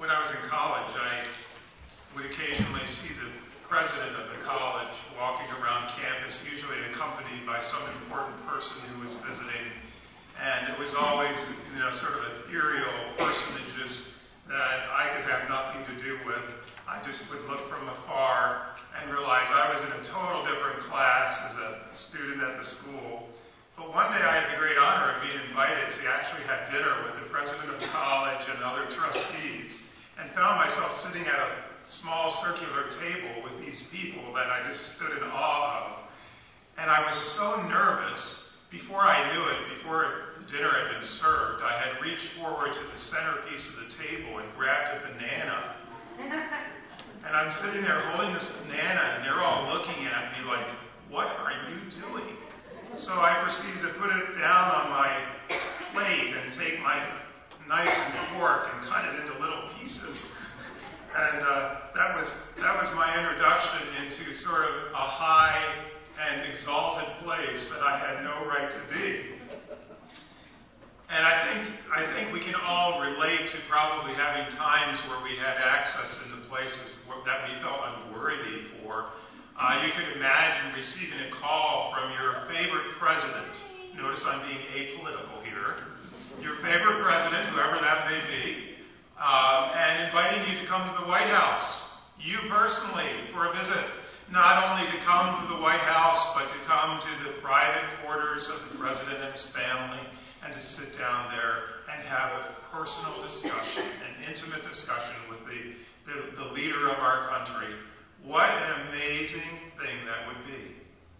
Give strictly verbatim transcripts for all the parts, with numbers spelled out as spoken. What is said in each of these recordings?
when I was in college, I would occasionally see the president of the college walking around campus, usually accompanied by some important person who was visiting. And it was always, you know, sort of ethereal personages that I could have nothing to do with. I just would look from afar and realize I was in a total different class as a student at the school. But one day I had the great honor of being invited to actually have dinner with the president of the college and other trustees, and found myself sitting at a small circular table with these people that I just stood in awe of. And I was so nervous, before I knew it, before the dinner had been served, I had reached forward to the centerpiece of the table and grabbed a banana. And I'm sitting there holding this banana, and they're all looking at me like, what are you doing? So I proceeded to put it down on my plate and take my knife and fork and cut it into little pieces. And uh, that was that was my introduction into sort of a high and exalted place that I had no right to be. And I think I think we can all relate to probably having times where we had access into places that we felt unworthy for. Uh, you could imagine receiving a call from your favorite president. Notice I'm being apolitical here. Your favorite president, whoever that may be, um, and inviting you to come to the White House, you personally, for a visit. Not only to come to the White House, but to come to the private quarters of the president and his family, and to sit down there and have a personal discussion, an intimate discussion with the, the, the leader of our country. What an amazing thing that would be.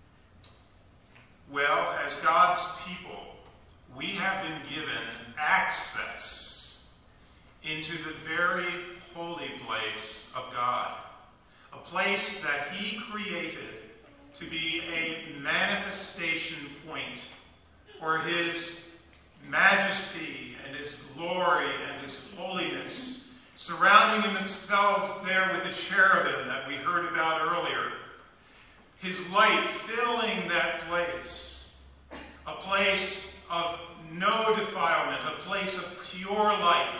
Well, as God's people, we have been given access into the very holy place of God, a place that He created to be a manifestation point for His majesty and His glory and His holiness, surrounding Himself there with the cherubim that we heard about earlier. His light filling that place, a place of no defilement, a place of pure light.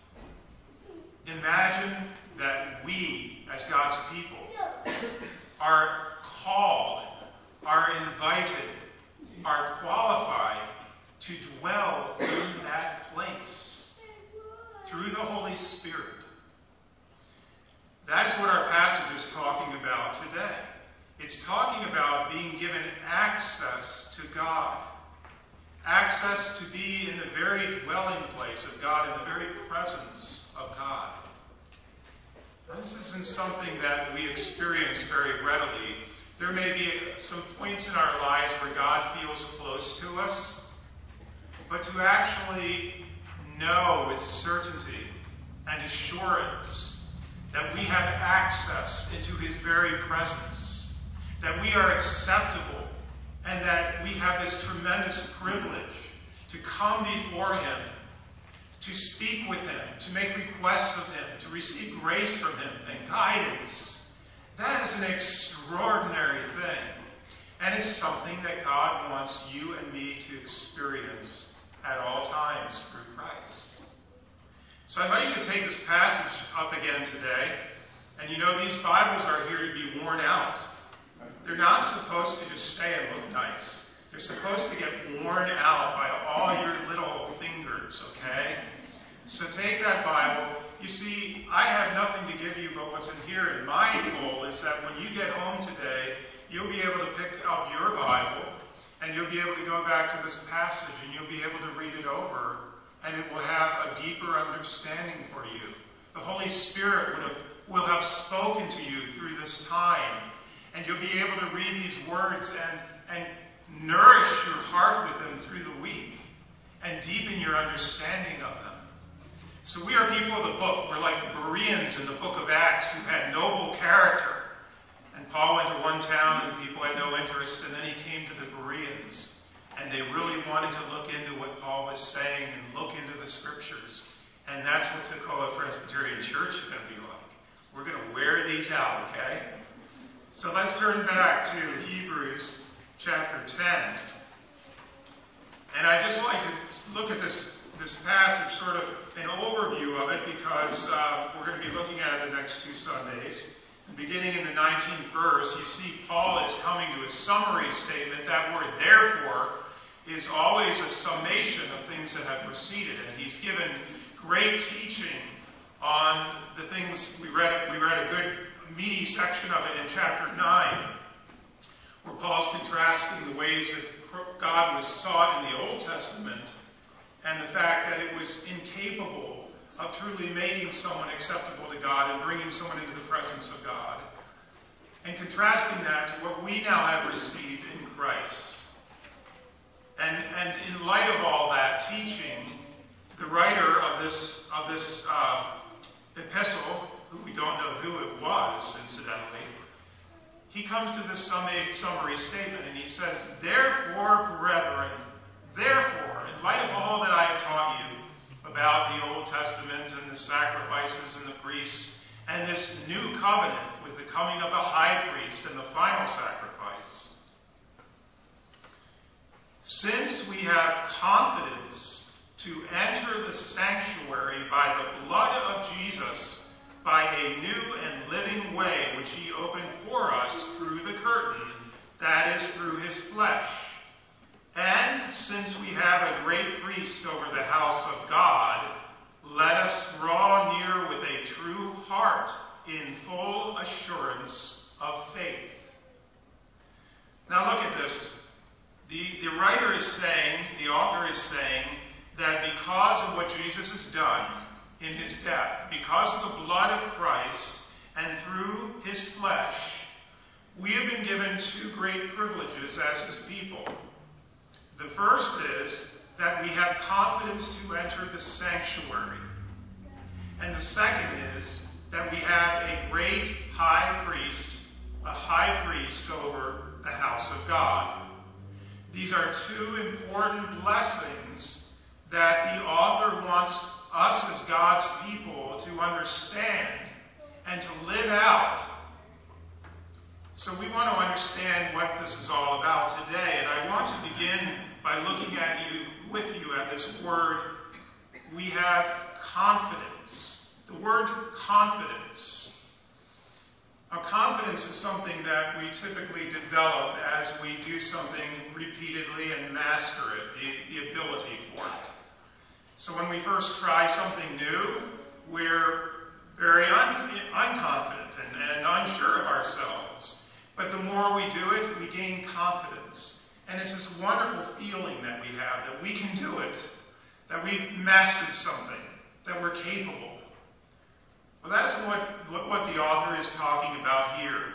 Imagine that we, as God's people, are called, are invited, are qualified to dwell in that place through the Holy Spirit. That is what our passage is talking about today. It's talking about being given access to God. Access to be in the very dwelling place of God, in the very presence of God. Now, this isn't something that we experience very readily. There may be some points in our lives where God feels close to us, but to actually know with certainty and assurance that we have access into His very presence, that we are acceptable, and that we have this tremendous privilege to come before Him, to speak with Him, to make requests of Him, to receive grace from Him and guidance. That is an extraordinary thing, and is something that God wants you and me to experience at all times through Christ. So I invite you to take this passage up again today. And you know, these Bibles are here to be worn out. They're not supposed to just stay and look nice. They're supposed to get worn out by all your little fingers, okay? So take that Bible. You see, I have nothing to give you but what's in here. And my goal is that when you get home today, you'll be able to pick up your Bible, and you'll be able to go back to this passage, and you'll be able to read it over, and it will have a deeper understanding for you. The Holy Spirit will have, will have spoken to you through this time, and you'll be able to read these words and, and nourish your heart with them through the week, and deepen your understanding of them. So we are people of the book. We're like the Bereans in the book of Acts who had noble character. And Paul went to one town and people had no interest, and then he came to the Bereans. And they really wanted to look into what Paul was saying and look into the Scriptures. And that's what Toccoa Presbyterian Church is going to be like. We're going to wear these out, okay? So let's turn back to Hebrews chapter ten. And I'd just like to look at this this passage, sort of an overview of it, because uh, we're going to be looking at it the next two Sundays. And beginning in the nineteenth verse, you see Paul is coming to a summary statement. That word, therefore, is always a summation of things that have preceded it. He's given great teaching on the things we read. We read a good meaty section of it in chapter nine, where Paul's contrasting the ways that God was sought in the Old Testament and the fact that it was incapable of truly making someone acceptable to God and bringing someone into the presence of God, and contrasting that to what we now have received in Christ. And, and in light of all that teaching, the writer of this of this uh, epistle, who we don't know who it was, incidentally, he comes to this summary statement, and he says, "Therefore, brethren, therefore, in light of all that I have taught you about the Old Testament and the sacrifices and the priests, and this new covenant with the coming of the high priest and the final sacrifice, since we have confidence to enter the sanctuary by the blood of Jesus, by a new and living way which he opened for us through the curtain, that is, through his flesh. And since we have a great priest over the house of God, let us draw near with a true heart in full assurance of faith." Now look at this. The, the writer is saying, the author is saying, that because of what Jesus has done in his death, because of the blood of Christ, and through his flesh, we have been given two great privileges as his people. The first is that we have confidence to enter the sanctuary. And the second is that we have a great high priest, a high priest over the house of God. These are two important blessings that the author wants us as God's people to understand and to live out. So we want to understand what this is all about today. And I want to begin by looking at you, with you at this word, we have confidence. The word confidence. Now, confidence is something that we typically develop as we do something repeatedly and master it, the, the ability for it. So when we first try something new, we're very un, unconfident and, and unsure of ourselves. But the more we do it, we gain confidence. And it's this wonderful feeling that we have, that we can do it, that we've mastered something, that we're capable. Well, that's what, what the author is talking about here.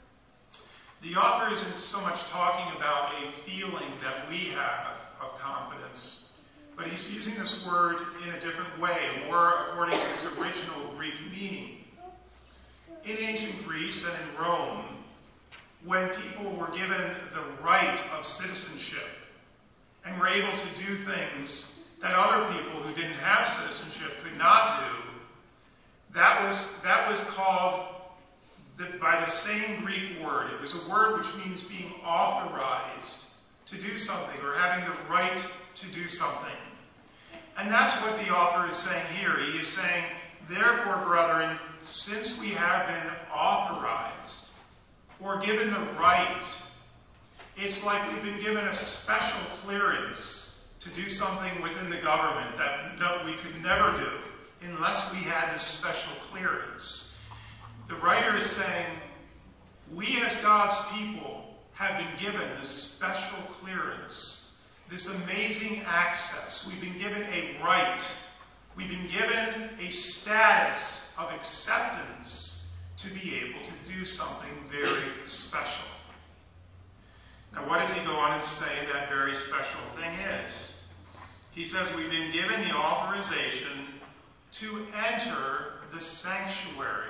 The author isn't so much talking about a feeling that we have of confidence, but he's using this word in a different way, more according to its original Greek meaning. In ancient Greece and in Rome, when people were given the right of citizenship and were able to do things that other people who didn't have citizenship could not do, That was, that was called the, by the same Greek word. It was a word which means being authorized to do something or having the right to do something. And that's what the author is saying here. He is saying, therefore, brethren, since we have been authorized or given the right, it's like we've been given a special clearance to do something within the government that no, we could never do unless we had this special clearance. The writer is saying, we as God's people have been given this special clearance, this amazing access. We've been given a right. We've been given a status of acceptance to be able to do something very special. Now, what does he go on and say that very special thing is? He says we've been given the authorization to enter the sanctuary.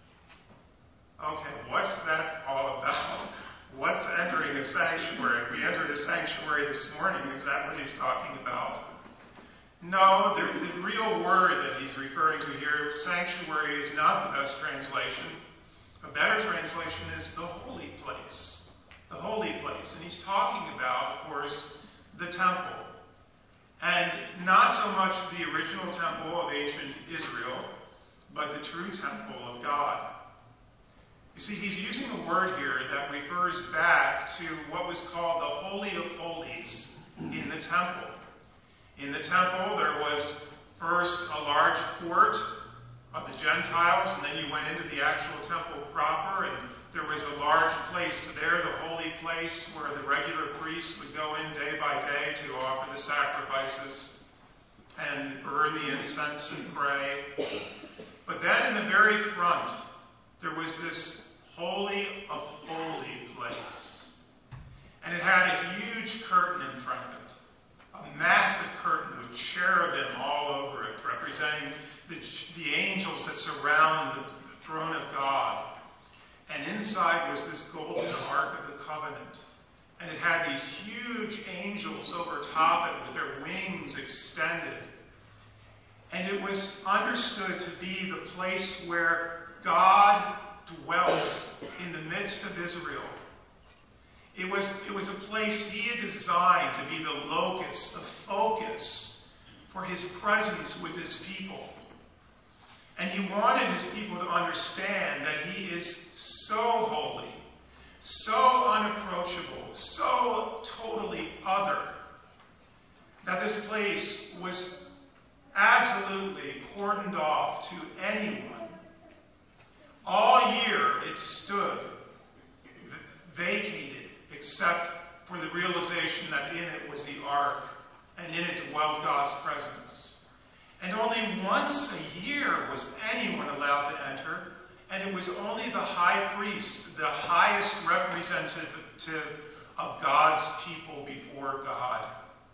Okay, what's that all about? What's entering a sanctuary? We entered a sanctuary this morning. Is that what he's talking about? No, the, the real word that he's referring to here, sanctuary, is not the best translation. A better translation is the holy place. The holy place. And he's talking about, of course, the temple. And not so much the original temple of ancient Israel, but the true temple of God. You see, he's using a word here that refers back to what was called the Holy of Holies in the temple. In the temple, there was first a large court of the Gentiles, and then you went into the actual temple proper, and there was a large place there, the holy place, where the regular priests would go in day by day to offer the sacrifices and burn the incense and pray. But then in the very front, there was this Holy of Holy place. And it had a huge curtain in front of it, a massive curtain with cherubim all over it, representing the, the angels that surround the throne of God. And inside was this golden Ark of the Covenant. And it had these huge angels over top it with their wings extended. And it was understood to be the place where God dwelt in the midst of Israel. It was, it was a place he had designed to be the locus, the focus for his presence with his people. And he wanted his people to understand that he is so holy, so unapproachable, so totally other, that this place was absolutely cordoned off to anyone. All year it stood vacated, except for the realization that in it was the ark, and in it dwelled God's presence. And only once a year was anyone allowed to enter, and it was only the high priest, the highest representative of God's people before God.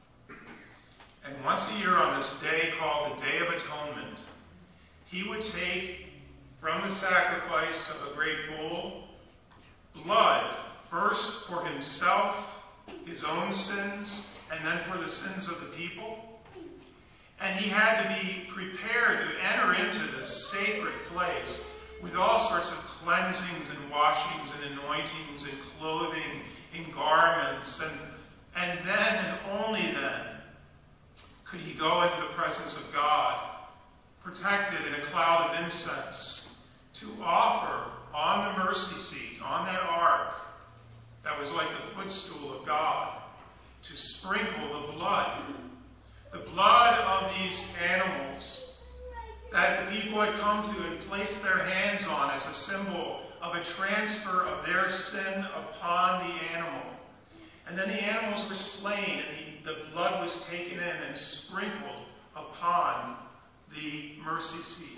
And once a year on this day called the Day of Atonement, he would take from the sacrifice of a great bull blood, first for himself, his own sins, and then for the sins of the people. And he had to be prepared to enter into this sacred place with all sorts of cleansings and washings and anointings and clothing and garments. And, and then and only then could he go into the presence of God, protected in a cloud of incense, to offer on the mercy seat, on that ark that was like the footstool of God, to sprinkle the blood, the blood of these animals that the people had come to and placed their hands on as a symbol of a transfer of their sin upon the animal. And then the animals were slain, and the, the blood was taken in and sprinkled upon the mercy seat.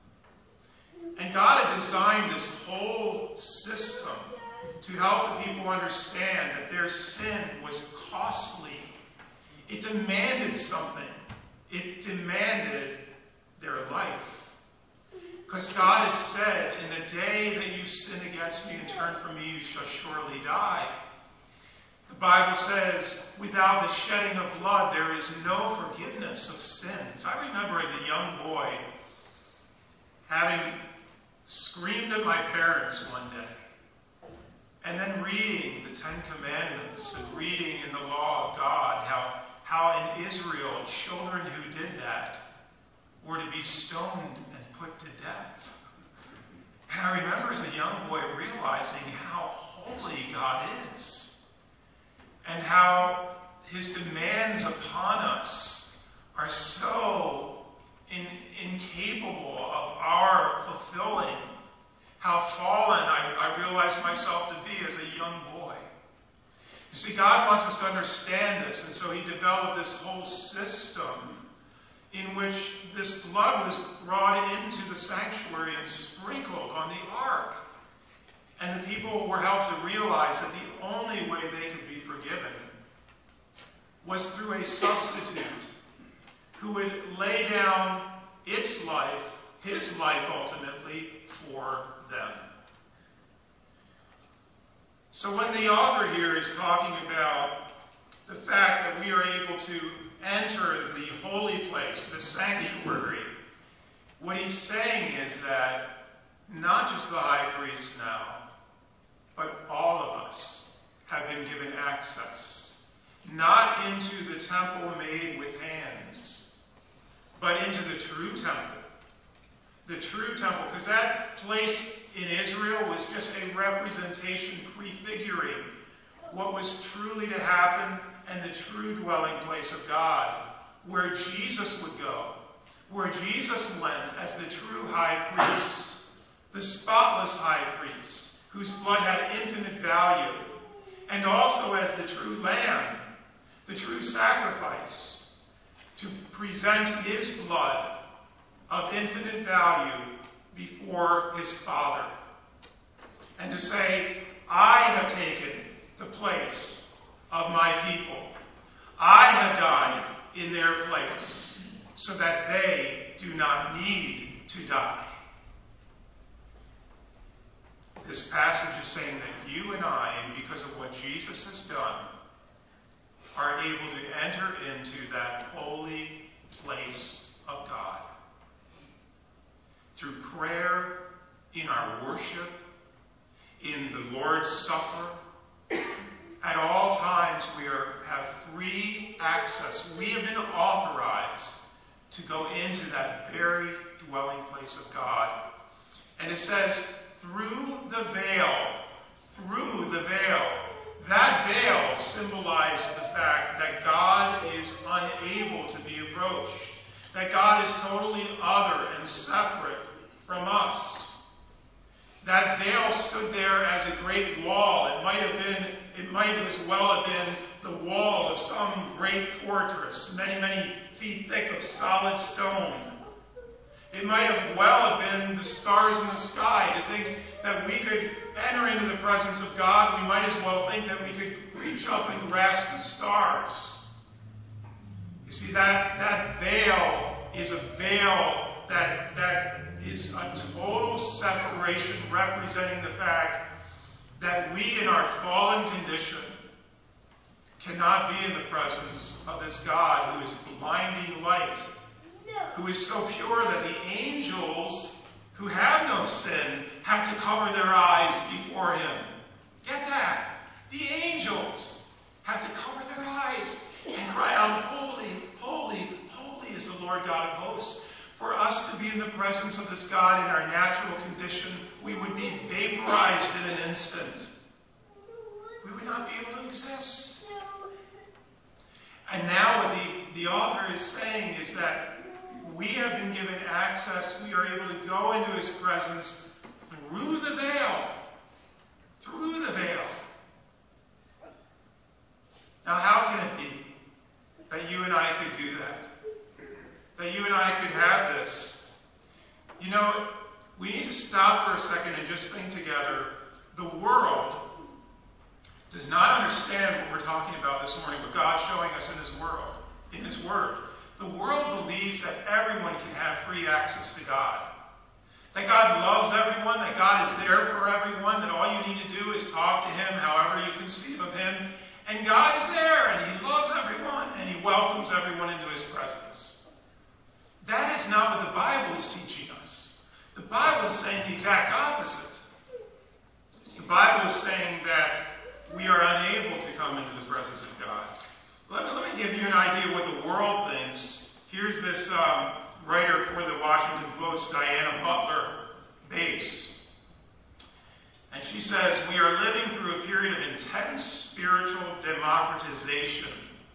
And God had designed this whole system to help the people understand that their sin was costly. It demanded something. It demanded their life. Because God had said, in the day that you sin against me and turn from me, you shall surely die. The Bible says, without the shedding of blood, there is no forgiveness of sins. I remember as a young boy having screamed at my parents one day, and then reading the Ten Commandments and reading in the law of God how, how in Israel children who did that were to be stoned and put to death. And I remember as a young boy realizing how holy God is and how his demands upon us are so in, incapable of our fulfilling. How fallen I, I realized myself to be as a young boy. You see, God wants us to understand this, and so he developed this whole system in which this blood was brought into the sanctuary and sprinkled on the ark. And the people were helped to realize that the only way they could be forgiven was through a substitute who would lay down its life, his life ultimately, for them. So when the author here is talking about the fact that we are able to enter the holy place, the sanctuary, what he's saying is that not just the high priest now, but all of us have been given access. not into the temple made with hands, but into the true temple. The true temple, because that place in Israel was just a representation, prefiguring what was truly to happen and the true dwelling place of God, where Jesus would go, where Jesus went as the true high priest, the spotless high priest, whose blood had infinite value, and also as the true lamb, the true sacrifice, to present his blood of infinite value before his Father, and to say, I have taken the place of my people. I have died in their place so that they do not need to die. This passage is saying that you and I, and because of what Jesus has done, are able to enter into that holy place of God. Through prayer, in our worship, in the Lord's Supper, at all times we are, have free access. We have been authorized to go into that very dwelling place of God. And it says, through the veil, through the veil. That veil symbolized the fact that God is unable to be approached, that God is totally other and separate from us. That veil stood there as a great wall. It might have been, it might as well have been the wall of some great fortress, many, many feet thick of solid stone. It might have well have been the stars in the sky. To think that we could enter into the presence of God, we might as well think that we could reach up and grasp the stars. You see, that, that veil is a veil that, that is a total separation, representing the fact that we in our fallen condition cannot be in the presence of this God who is blinding light, who is so pure that the angels who have no sin have to cover their eyes before him. Get that? The angels have to cover their eyes and cry out, holy, holy, holy is the Lord God of hosts. For us to be in the presence of this God in our natural condition, we would be vaporized in an instant. We would not be able to exist. And now what the, the author is saying is that we have been given access, we are able to go into his presence through the veil. Through the veil. Now how can it be that you and I could do that? That you and I could have this? You know, we need to stop for a second and just think together. The world does not understand what we're talking about this morning, what God's showing us in his world, in his word. The world believes that everyone can have free access to God. That God loves everyone, that God is there for everyone, that all you need to do is talk to him however you conceive of him. And God is there, and he loves everyone, and he welcomes everyone into his presence. That is not what the Bible is teaching us. The Bible is saying the exact opposite. The Bible is saying that we are unable to come into the presence of God. Let me, let me give you an idea of what the world thinks. Here's this um, writer for the Washington Post, Diana Butler Bass. And she says, we are living through a period of intense spiritual democratization.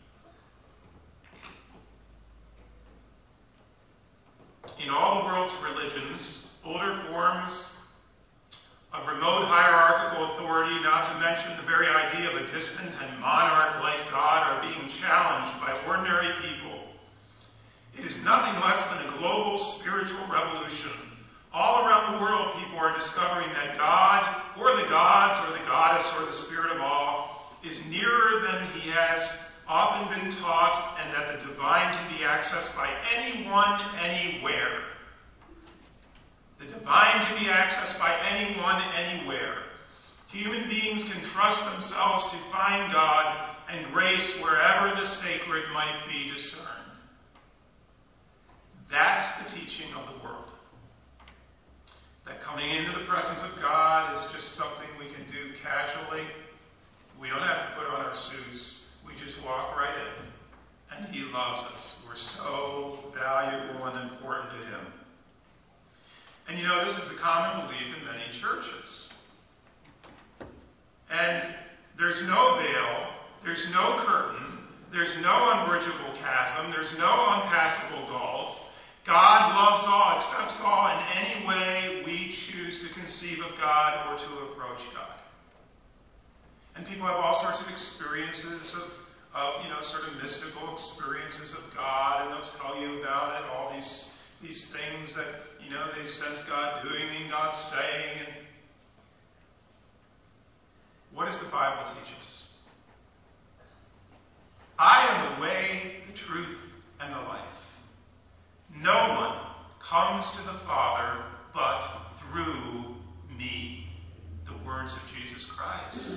In all the world's religions, older forms of remote hierarchical authority, not to mention the very idea of a distant and monarch-like God, are being challenged by ordinary people. It is nothing less than a global spiritual revolution. All around the world, people are discovering that God, or the gods, or the goddess, or the spirit of all, is nearer than he has often been taught, and that the divine can be accessed by anyone, anywhere. The divine can be accessed by anyone, anywhere. Human beings can trust themselves to find God and grace wherever the sacred might be discerned. That's the teaching of the world. That coming into the presence of God is just something we can do casually. We don't have to put on our suits. We just walk right in. And he loves us. We're so valuable and important to him. And you know, this is a common belief in many churches. And there's no veil, there's no curtain, there's no unbridgeable chasm, there's no unpassable gulf. God loves all, accepts all in any way we choose to conceive of God or to approach God. And people have all sorts of experiences of, of you know, sort of mystical experiences of God, and they'll tell you about it, all these these things that, you know, they sense God doing and God saying. And what does the Bible teach us? I am the way, the truth, and the life. No one comes to the Father but through me. The words of Jesus Christ.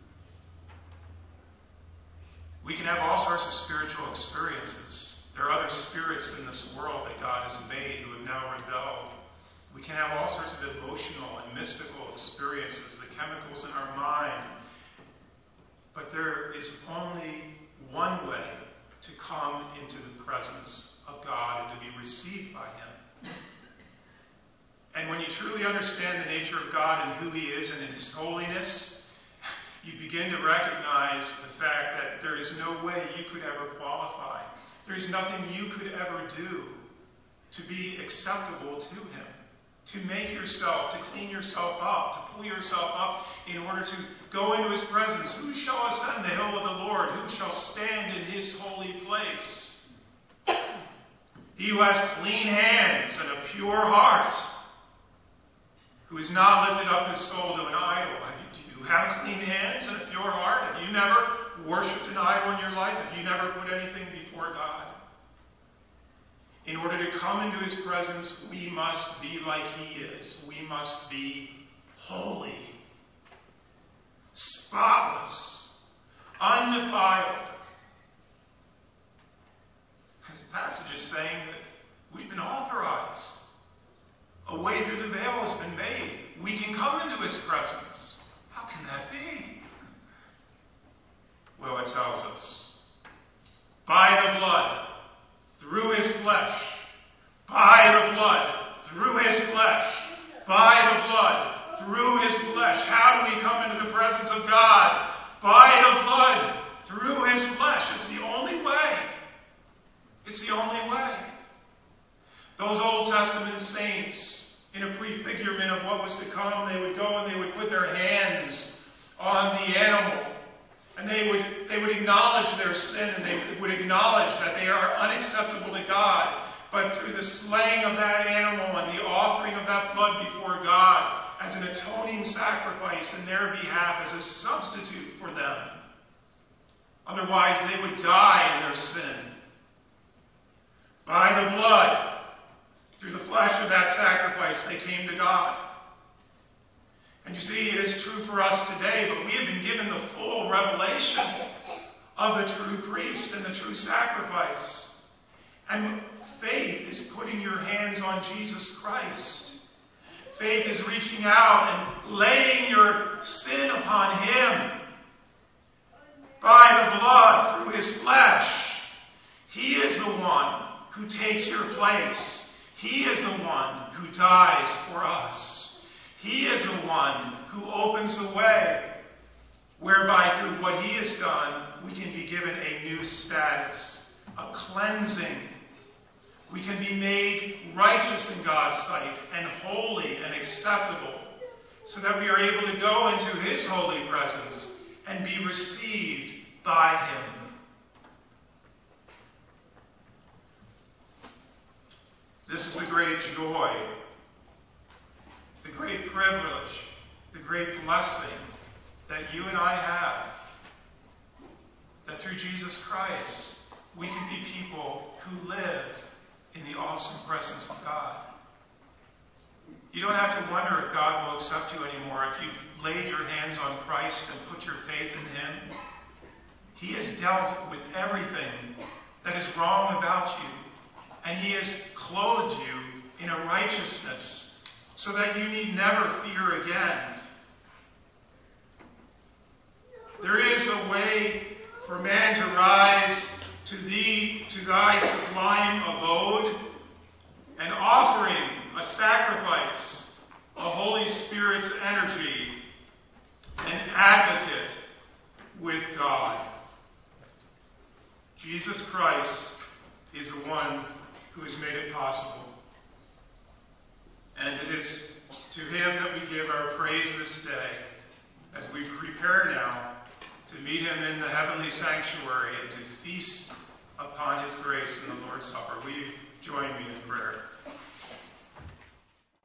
We can have all sorts of spiritual experiences. There are other spirits in this world that God has made who have now rebelled. We can have all sorts of emotional and mystical experiences, the chemicals in our mind. But there is only one way to come into the presence of God and to be received by him. And when you truly understand the nature of God and who he is and his holiness, you begin to recognize the fact that there is no way you could ever qualify. There is nothing you could ever do to be acceptable to him. To make yourself, to clean yourself up, to pull yourself up in order to go into his presence. Who shall ascend the hill of the Lord? Who shall stand in his holy place? He who has clean hands and a pure heart, who has not lifted up his soul to an idol. Do you have clean hands and a pure heart? Have you never worshipped an idol in your life? Have you never put anything before God? In order to come into his presence, we must be like he is. We must be holy, spotless, undefiled. This passage is saying that we've been authorized. A way through the veil has been made. We can come into his presence. How can that be? Well, it tells us. By the blood, through his flesh. By the blood, through his flesh. By the blood, through his flesh. How do we come into the presence of God? By the blood, through his flesh. It's the only way. It's the only way. Those Old Testament saints, in a prefigurement of what was to come, they would go and they would put their hands on the animal. And they would, they would acknowledge their sin, and they would acknowledge that they are unacceptable to God. But through the slaying of that animal and the offering of that blood before God as an atoning sacrifice in their behalf, as a substitute for them. Otherwise, they would die in their sin. By the blood, through the flesh of that sacrifice, they came to God. And you see, it is true for us today, but we have been given the full revelation of the true priest and the true sacrifice. And faith is putting your hands on Jesus Christ. Faith is reaching out and laying your sin upon him. By the blood, through his flesh. He is the one who takes your place. He is the one who dies for us. He is the one who opens the way, whereby through what he has done, we can be given a new status, a cleansing. We can be made righteous in God's sight and holy and acceptable, so that we are able to go into his holy presence and be received by him. This is the great joy, the great privilege, the great blessing that you and I have. That through Jesus Christ, we can be people who live in the awesome presence of God. You don't have to wonder if God will accept you anymore if you've laid your hands on Christ and put your faith in him. He has dealt with everything that is wrong about you. And he has clothed you in a righteousness so that you need never fear again. There is a way for for man to rise to thee, to thy sublime abode, an offering, a sacrifice, a Holy Spirit's energy, an advocate with God. Jesus Christ is the one who has made it possible. And it is to him that we give our praise this day as we prepare now to meet him in the heavenly sanctuary and to feast upon his grace in the Lord's Supper. Will you join me in prayer?